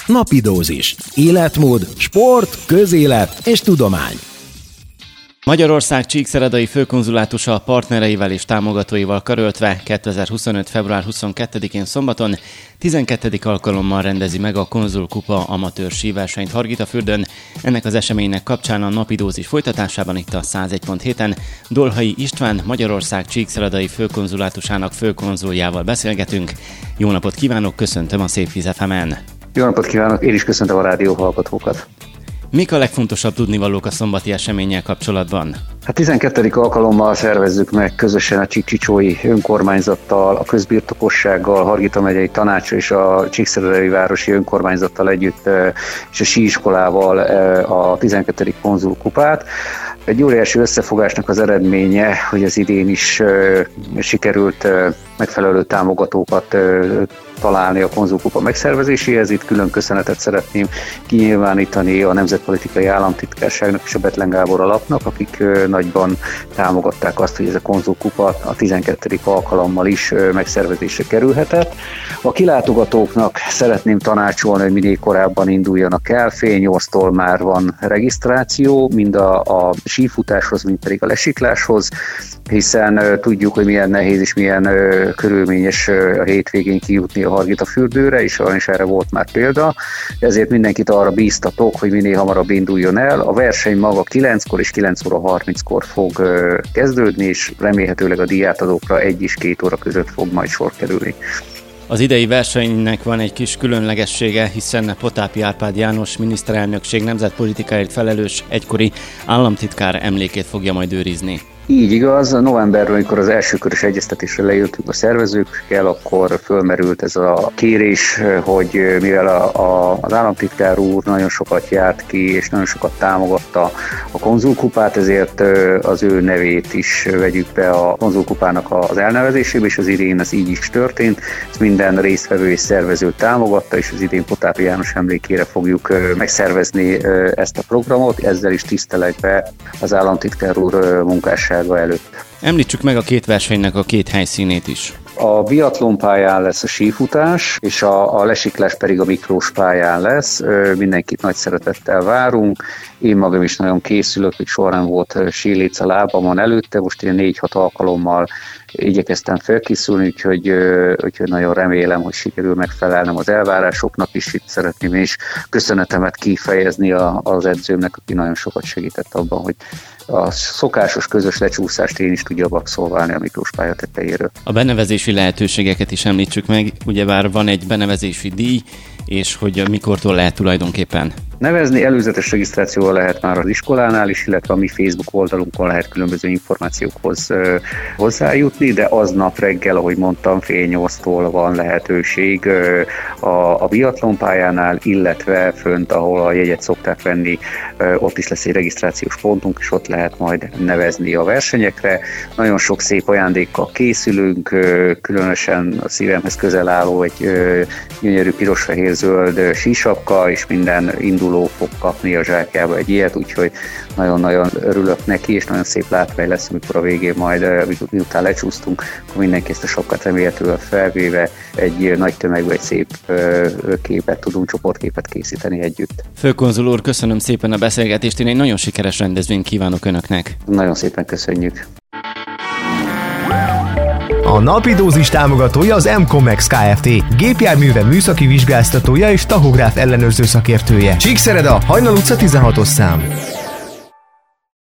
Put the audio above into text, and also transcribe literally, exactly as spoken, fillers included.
Napi dózis. Életmód, sport, közélet és tudomány. Magyarország Csíkszeredai főkonzulátusa a partnereivel és támogatóival karöltve kétezer-huszonöt. február huszonkettedikén szombaton tizenkettedik alkalommal rendezi meg a Konzul Kupa amatőr síversenyt Hargitafürdőn. Ennek az eseménynek kapcsán a napi dózis folytatásában itt a száz egy pont héten Dolhai István, Magyarország Csíkszeredai főkonzulátusának főkonzuljával beszélgetünk. Jó napot kívánok, köszöntöm a Szép Víz ef emen. Jó napot kívánok, én is köszöntöm a rádió hallgatókat. Mik a legfontosabb tudnivalók a szombati eseménnyel kapcsolatban? A tizenkettedik alkalommal szervezzük meg közösen a Csík-Csicsói önkormányzattal, a közbirtokossággal, Hargita megyei tanácsa és a Csíkszeredai városi önkormányzattal együtt és a síiskolával a tizenkettedik Konzul Kupát. Egy óriási összefogásnak az eredménye, hogy az idén is sikerült megfelelő támogatókat találni a Konzul Kupa megszervezéséhez. Itt külön köszönetet szeretném kinyilvánítani a Nemzetpolitikai Államtitkárságnak és a Bethlen Gábor alapnak, akik nagyban támogatták azt, hogy ez a Konzul Kupa a tizenkettedik alkalommal is megszervezésre kerülhetett. A kilátogatóknak szeretném tanácsolni, hogy minél korábban induljanak el. Fél nyolctól már van regisztráció, mind a, a sífutáshoz, mind pedig a lesikláshoz, hiszen tudjuk, hogy milyen nehéz és milyen uh, körülményes uh, a hétvégén kijutni a Hargitafürdőre, és is erre volt már példa. Ezért mindenkit arra bíztatok, hogy minél hamarabb induljon el. A verseny maga kilenckor és kilenc óra harminckor fog uh, kezdődni, és remélhetőleg a díjátadókra egy és két óra között fog majd sor kerülni. Az idei versenynek van egy kis különlegessége, hiszen Potápi Árpád János miniszterelnökség nemzetpolitikáért felelős egykori államtitkár emlékét fogja majd őrizni. Így igaz, novemberben, amikor az első körös egyeztetésre leültünk a szervezőkkel, akkor fölmerült ez a kérés, hogy mivel a, a, az államtitkár úr nagyon sokat járt ki, és nagyon sokat támogatta a Konzul Kupát, ezért az ő nevét is vegyük be a Konzul Kupának az elnevezésébe, és az idén ez így is történt. Ezt minden résztvevő és szervező támogatta, és az idén Potápi János emlékére fogjuk megszervezni ezt a programot, ezzel is tiszteletbe az államtitkár úr munkásságát előtt. Említsük meg a két versenynek a két helyszínét is. A biatlon pályán lesz a sífutás, és a, a lesiklás pedig a mikrós pályán lesz. Mindenkit nagy szeretettel várunk. Én magam is nagyon készülök, hogy soha nem volt síléc a lábamon előtte, most én négy-hat alkalommal igyekeztem felkészülni, úgyhogy, úgyhogy nagyon remélem, hogy sikerül megfelelnem az elvárásoknak is. Itt szeretném is köszönetemet kifejezni az edzőmnek, aki nagyon sokat segített abban, hogy a szokásos közös lecsúszást én is tudjam abszolválni a mikrós pálya tetejéről. A benevezési lehetőségeket is említsük meg, ugyebár van egy benevezési díj, és hogy mikortól lehet tulajdonképpen nevezni. Előzetes regisztrációval lehet már az iskolánál is, illetve a mi Facebook oldalunkon lehet különböző információkhoz uh, hozzájutni, de aznap reggel, ahogy mondtam, fél nyolctól van lehetőség uh, a, a biatlon pályánál, illetve fönt, ahol a jegyet szokták venni, uh, ott is lesz egy regisztrációs pontunk, és ott lehet majd nevezni a versenyekre. Nagyon sok szép ajándékkal készülünk, uh, különösen a szívemhez közel álló egy uh, gyönyörű piros-fehér-zöld sísapka, és minden indul fog kapni a zsákjába egy ilyet, úgyhogy nagyon-nagyon örülök neki, és nagyon szép látvány lesz, amikor a végén majd, miután lecsúsztunk, akkor mindenki ezt a sapkát remélhetően felvéve egy nagy tömegben egy szép képet tudunk, csoportképet készíteni együtt. Főkonzul úr, köszönöm szépen a beszélgetést, én egy nagyon sikeres rendezvényt kívánok Önöknek. Nagyon szépen köszönjük. A napi dózis támogatója az M-Comex Kft. Gépjárműve műszaki vizsgáztatója és tahográf ellenőrző szakértője. Csíkszereda, Hajnal utca tizenhatos szám.